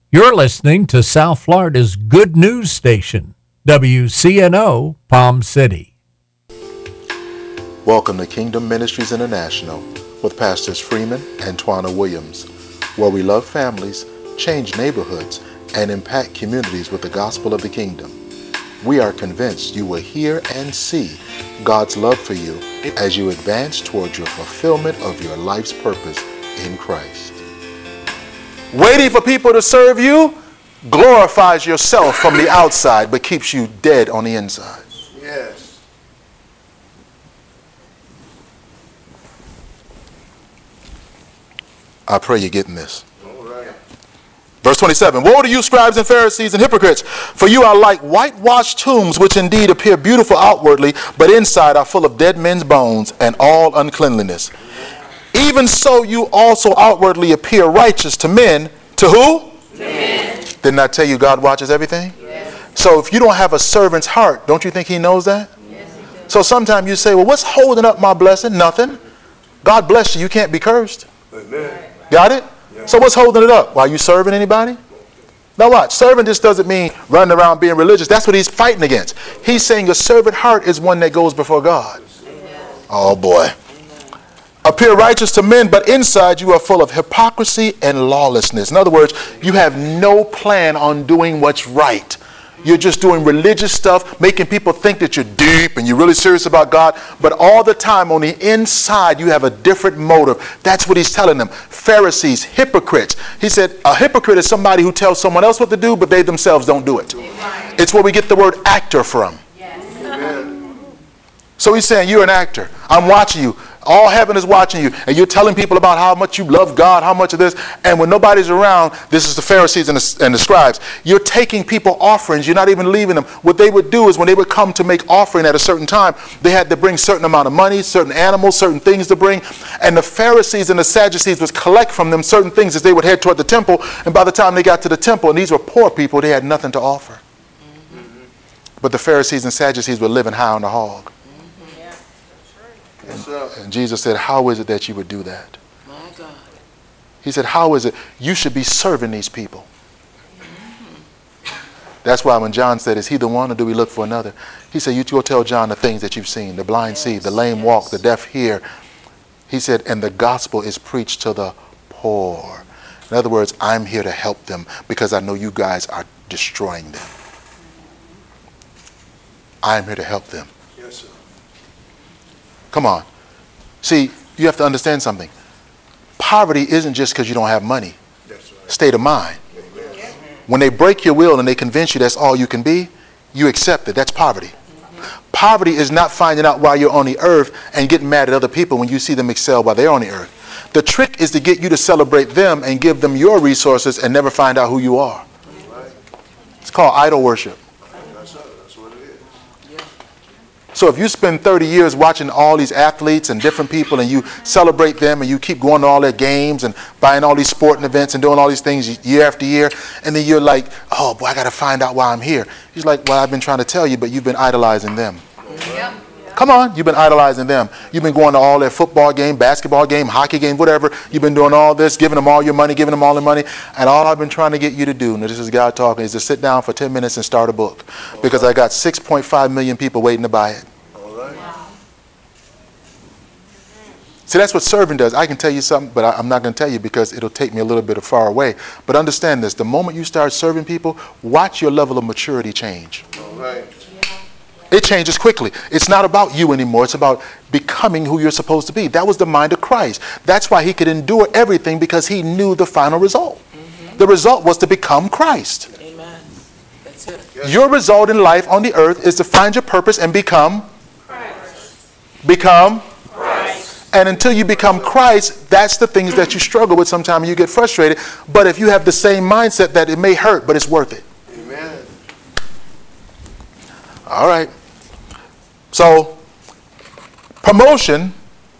You're listening to South Florida's good news station, WCNO Palm City. Welcome to Kingdom Ministries International with Pastors Freeman and Twana Williams, where we love families, change neighborhoods, and impact communities with the gospel of the kingdom. We are convinced you will hear and see God's love for you as you advance towards your fulfillment of your life's purpose in Christ. Waiting for people to serve you glorifies yourself from the outside but keeps you dead on the inside. Yes. I pray you're getting this. All right. Verse 27, woe to you, scribes and Pharisees and hypocrites, for you are like whitewashed tombs, which indeed appear beautiful outwardly, but inside are full of dead men's bones and all uncleanliness. Even so you also outwardly appear righteous to men. To who? Men. Didn't I tell you God watches everything? Yes. So if you don't have a servant's heart, don't you think he knows that? Yes, he does. So sometimes you say, well, what's holding up my blessing? Nothing. God bless you. You can't be cursed. Amen. Got it? So what's holding it up? Why, you serving anybody? Now watch, serving just doesn't mean running around being religious. That's what he's fighting against. He's saying a servant heart is one that goes before God. Oh boy. Appear righteous to men, but inside you are full of hypocrisy and lawlessness. In other words, you have no plan on doing what's right. You're just doing religious stuff, making people think that you're deep and you're really serious about God. But all the time on the inside, you have a different motive. That's what he's telling them. Pharisees, hypocrites. He said a hypocrite is somebody who tells someone else what to do, but they themselves don't do it. It's where we get the word actor from. So he's saying, you're an actor. I'm watching you. All heaven is watching you. And you're telling people about how much you love God, how much of this. And when nobody's around, this is the Pharisees and the scribes. You're taking people offerings. You're not even leaving them. What they would do is when they would come to make offering at a certain time, they had to bring certain amount of money, certain animals, certain things to bring. And the Pharisees and the Sadducees would collect from them certain things as they would head toward the temple. And by the time they got to the temple, and these were poor people, they had nothing to offer. But the Pharisees and Sadducees were living high on the hog. And Jesus said, how is it that you would do that? My God. He said, how is it? You should be serving these people. That's why when John said, is he the one or do we look for another? He said, you go tell John the things that you've seen. The blind see, the lame walk, the deaf hear. He said, and the gospel is preached to the poor. In other words, I'm here to help them because I know you guys are destroying them. I'm here to help them. Yes, sir. Come on. See, you have to understand something. Poverty isn't just because you don't have money. That's right. State of mind. Amen. When they break your will and they convince you that's all you can be, you accept it. That's poverty. Poverty is not finding out why you're on the earth and getting mad at other people when you see them excel while they're on the earth. The trick is to get you to celebrate them and give them your resources and never find out who you are. Right. It's called idol worship. That's what it is. So if you spend 30 years watching all these athletes and different people and you celebrate them and you keep going to all their games and buying all these sporting events and doing all these things year after year, and then you're like, oh boy, I got to find out why I'm here. He's like, well, I've been trying to tell you, but you've been idolizing them. Yep. Come on, you've been idolizing them. You've been going to all their football game, basketball game, hockey game, whatever. You've been doing all this, giving them all your money, giving them all the money. And all I've been trying to get you to do, and this is God talking, is to sit down for 10 minutes and start a book. Because I got 6.5 million people waiting to buy it. All right. See, that's what serving does. I can tell you something, but I'm not going to tell you because it'll take me a little bit of far away. But understand this. The moment you start serving people, watch your level of maturity change. All right. It changes quickly. It's not about you anymore. It's about becoming who you're supposed to be. That was the mind of Christ. That's why he could endure everything, because he knew the final result. The result was to become Christ. Amen. That's it. Your result in life on the earth is to find your purpose and become Christ. Become Christ. And until you become Christ, that's the things that you struggle with sometimes. You get frustrated. But if you have the same mindset, that it may hurt, but it's worth it. Amen. All right. So, promotion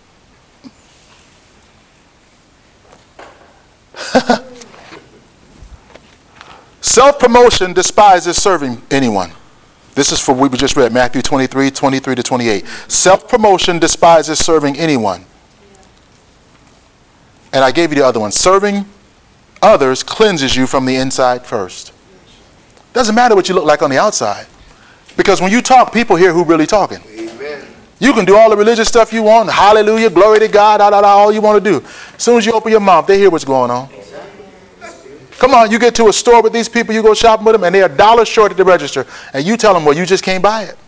self-promotion despises serving anyone. This is for what we just read, Matthew 23, 23 to 28. Self-promotion despises serving anyone. And I gave you the other one. Serving others cleanses you from the inside first. Doesn't matter what you look like on the outside. Because when you talk, people hear who really talking. Amen. You can do all the religious stuff you want. Hallelujah, glory to God, all you want to do. As soon as you open your mouth, they hear what's going on. Come on, you get to a store with these people, you go shopping with them, and they're $1 short at the register. And you tell them, well, you just can't buy it.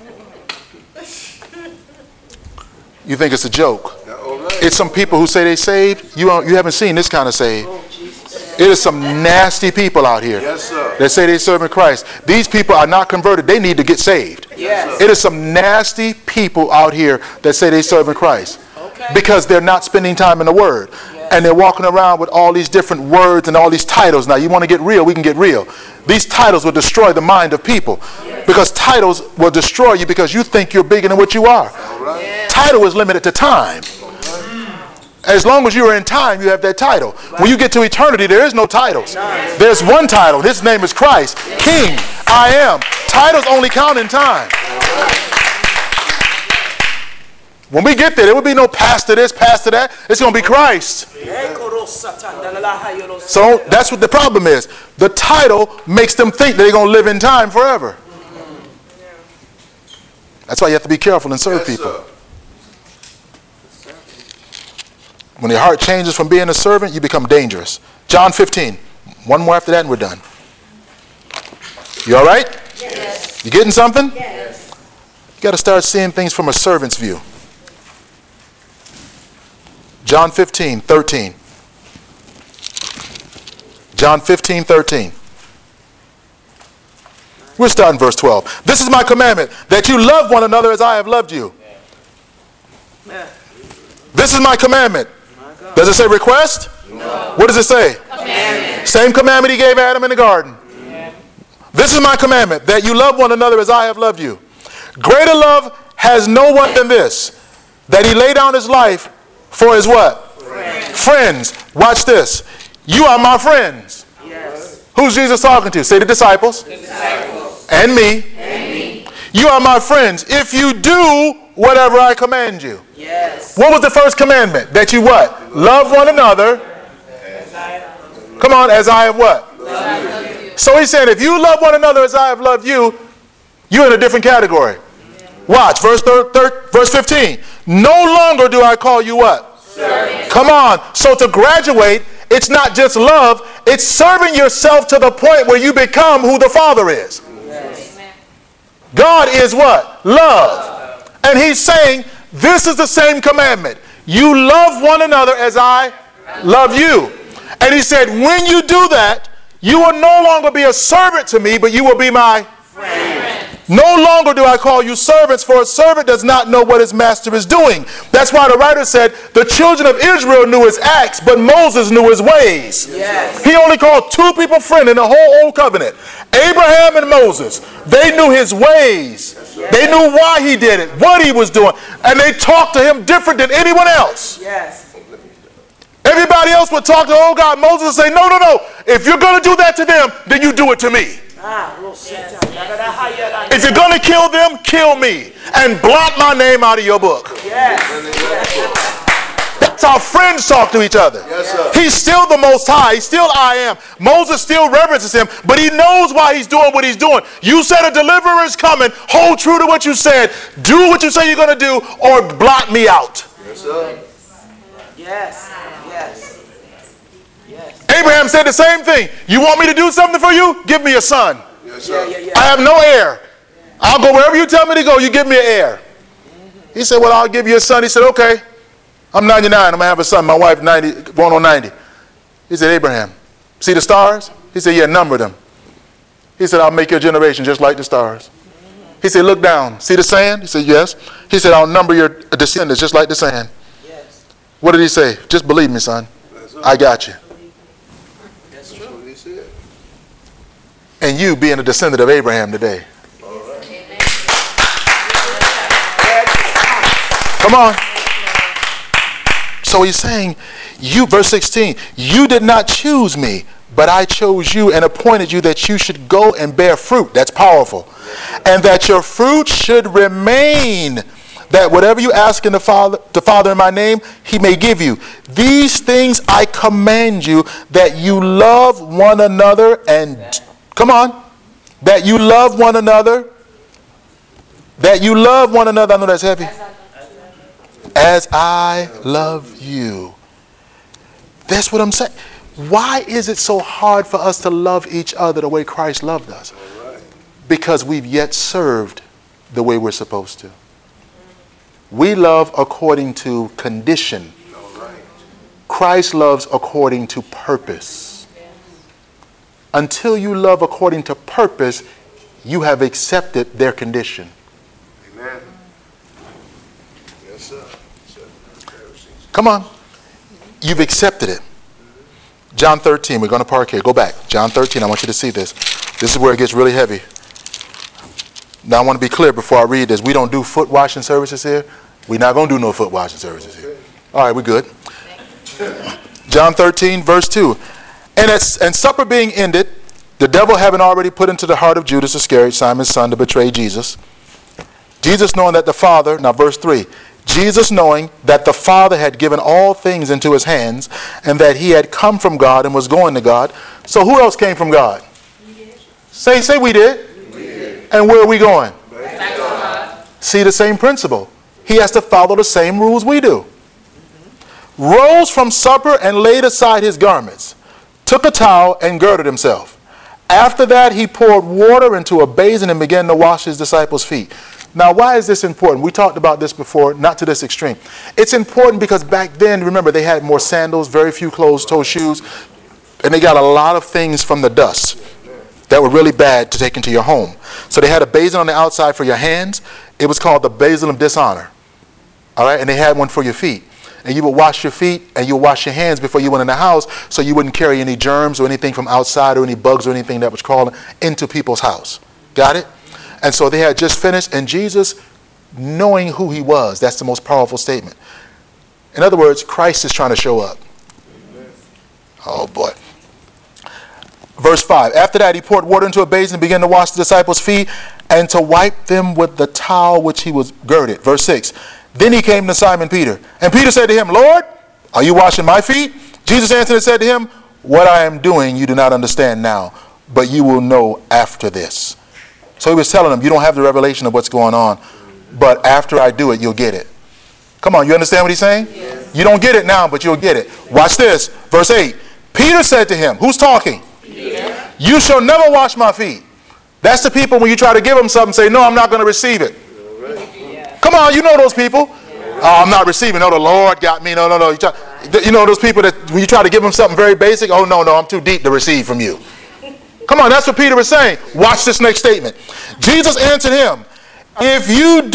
You think it's a joke. It's some people who say they saved. You haven't seen this kind of saved. It is some nasty people out here that say they serving Christ. These people are not converted. They need to get saved. Yes. It is some nasty people out here that say they serving Christ because they're not spending time in the Word. And they're walking around with all these different words and all these titles. Now, you want to get real, we can get real. These titles will destroy the mind of people because titles will destroy you because you think you're bigger than what you are. Title is limited to time. As long as you are in time, you have that title. When you get to eternity, there is no titles. There's one title. His name is Christ. King, I am. Titles only count in time. When we get there will be no pastor this, pastor that. It's going to be Christ. So that's what the problem is. The title makes them think that they're going to live in time forever. That's why you have to be careful and serve people. When your heart changes from being a servant, you become dangerous. John 15. One more after that and we're done. You all right? Yes. You getting something? Yes. You got to start seeing things from a servant's view. John 15:13. John 15:13. We'll start in verse 12. This is my commandment, that you love one another as I have loved you. This is my commandment. Does it say request? No. What does it say? Commandment. Same commandment he gave Adam in the garden. This is my commandment, that you love one another as I have loved you. Greater love has no one than this, that he lay down his life for his what? Friends. Watch this. You are my friends. Yes. Who's Jesus talking to? Say the disciples. Disciples. And me. And me. You are my friends if you do whatever I command you. Yes. What was the first commandment? That you what? Love one another. Come on, as I have what? So he's saying if you love one another as I have loved you, you're in a different category. Watch, verse 15. No longer do I call you what? Servants. Come on. So to graduate, it's not just love, it's serving yourself to the point where you become who the Father is. Yes. God is what? Love. And he's saying, this is the same commandment. You love one another as I love you. And he said, when you do that, you will no longer be a servant to me, but you will be my Friend. No longer do I call you servants, for a servant does not know what his master is doing. That's why the writer said, the children of Israel knew his acts, but Moses knew his ways. Yes. He only called two people friend in the whole Old Covenant. Abraham and Moses. They knew his ways. They knew why he did it, what he was doing. And they talked to him different than anyone else. Yes. Everybody else would talk to old God Moses and say, no, no, no. If you're going to do that to them, then you do it to me. If you're going to kill them, kill me. And blot my name out of your book. Yes. That's how friends talk to each other. Yes, sir. He's still the Most High. He's still I am. Moses still reverences him, but he knows why he's doing what he's doing. You said a deliverer is coming. Hold true to what you said. Do what you say you're going to do, or blot me out. Yes, sir. Yes. Yes. Abraham said the same thing. You want me to do something for you? Give me a son. Yes, sir. I have no heir. I'll go wherever you tell me to go. You give me an heir. He said, well, I'll give you a son. He said, okay. I'm 99. I'm going to have a son. My wife 90, going on 90. He said, Abraham, see the stars? He said, yeah, number them. He said, I'll make your generation just like the stars. He said, look down. See the sand? He said, yes. He said, I'll number your descendants just like the sand. Yes. What did he say? Just believe me, son. I got you. That's true. What he said. And you being a descendant of Abraham today. Come on. So he's saying, you, verse 16, you did not choose me, but I chose you and appointed you that you should go and bear fruit. That's powerful. And that your fruit should remain, that whatever you ask in the Father in my name, he may give you. These things I command you, that you love one another and, come on, that you love one another, that you love one another. I know that's heavy. As I love you. That's what I'm saying. Why is it so hard for us to love each other the way Christ loved us? Because we've yet served the way we're supposed to. We love according to condition. Christ loves according to purpose. Until you love according to purpose, you have accepted their condition. Amen. Yes, sir. Come on. You've accepted it. John 13, we're going to park here. Go back. John 13, I want you to see this. This is where it gets really heavy. Now, I want to be clear before I read this. We don't do foot washing services here. We're not going to do no foot washing services here. All right, we're good. John 13, verse 2. And supper being ended, the devil having already put into the heart of Judas Iscariot, Simon's son, to betray Jesus. Jesus knowing that the Father, now verse 3. Jesus knowing that the Father had given all things into his hands, and that he had come from God and was going to God. So who else came from God? We did. Say we did. We did. And where are we going? Back to God. See the same principle. He has to follow the same rules we do. Rose from supper and laid aside his garments, took a towel and girded himself. After that he poured water into a basin and began to wash his disciples' feet. Now, why is this important? We talked about this before, not to this extreme. It's important because back then, remember, they had more sandals, very few closed-toe shoes, and they got a lot of things from the dust that were really bad to take into your home. So they had a basin on the outside for your hands. It was called the basin of dishonor. All right, and they had one for your feet. And you would wash your feet and you would wash your hands before you went in the house, so you wouldn't carry any germs or anything from outside or any bugs or anything that was crawling into people's house. Got it? And so they had just finished, and Jesus, knowing who he was, that's the most powerful statement. In other words, Christ is trying to show up. Oh boy. Verse 5. After that he poured water into a basin and began to wash the disciples' feet and to wipe them with the towel which he was girded. Verse 6. Then he came to Simon Peter. And Peter said to him, Lord, are you washing my feet? Jesus answered and said to him, what I am doing you do not understand now, but you will know after this. So he was telling them, you don't have the revelation of what's going on, but after I do it, you'll get it. Come on, you understand what he's saying? Yes. You don't get it now, but you'll get it. Watch this. Verse 8. Peter said to him, who's talking? Peter. You shall never wash my feet. That's the people when you try to give them something, say, no, I'm not going to receive it. Yeah. Come on, you know those people. Yeah. Oh, I'm not receiving. No, the Lord got me. No. You know those people that when you try to give them something very basic, oh, no, I'm too deep to receive from you. Come on, that's what Peter was saying. Watch this next statement. Jesus answered him, if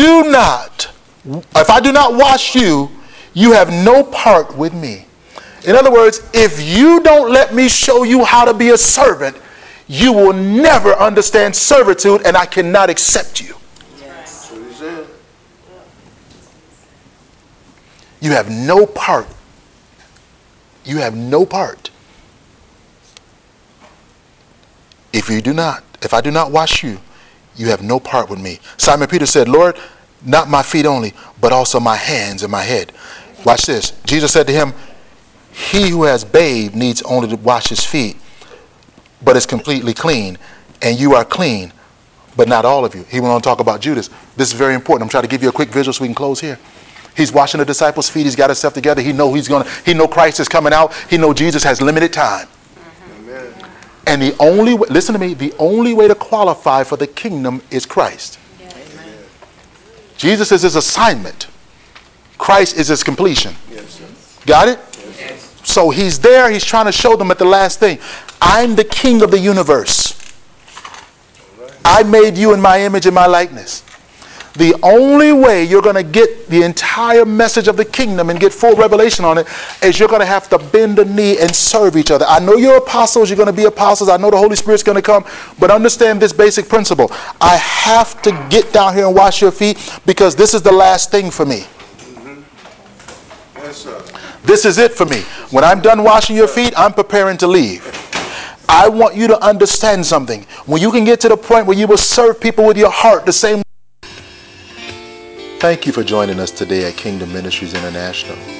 I do not wash you, you have no part with me. In other words, if you don't let me show you how to be a servant, you will never understand servitude, and I cannot accept you. That's what he said. You have no part. You have no part. If I do not wash you, you have no part with me. Simon Peter said, Lord, not my feet only, but also my hands and my head. Watch this. Jesus said to him, he who has bathed needs only to wash his feet, but is completely clean. And you are clean, but not all of you. He went on to talk about Judas. This is very important. I'm trying to give you a quick visual so we can close here. He's washing the disciples' feet. He's got himself together. He know Christ is coming out. He know Jesus has limited time. And the only way, listen to me, the only way to qualify for the kingdom is Christ. Yes. Jesus is his assignment. Christ is his completion. Yes, got it? Yes. So he's there. He's trying to show them at the last thing. I'm the king of the universe. Right. I made you in my image and my likeness. The only way you're going to get the entire message of the kingdom and get full revelation on it is you're going to have to bend the knee and serve each other. I know you're apostles. You're going to be apostles. I know the Holy Spirit's going to come. But understand this basic principle. I have to get down here and wash your feet because this is the last thing for me. Mm-hmm. Yes, sir. This is it for me. When I'm done washing your feet, I'm preparing to leave. I want you to understand something. When you can get to the point where you will serve people with your heart the same Thank you for joining us today at Kingdom Ministries International.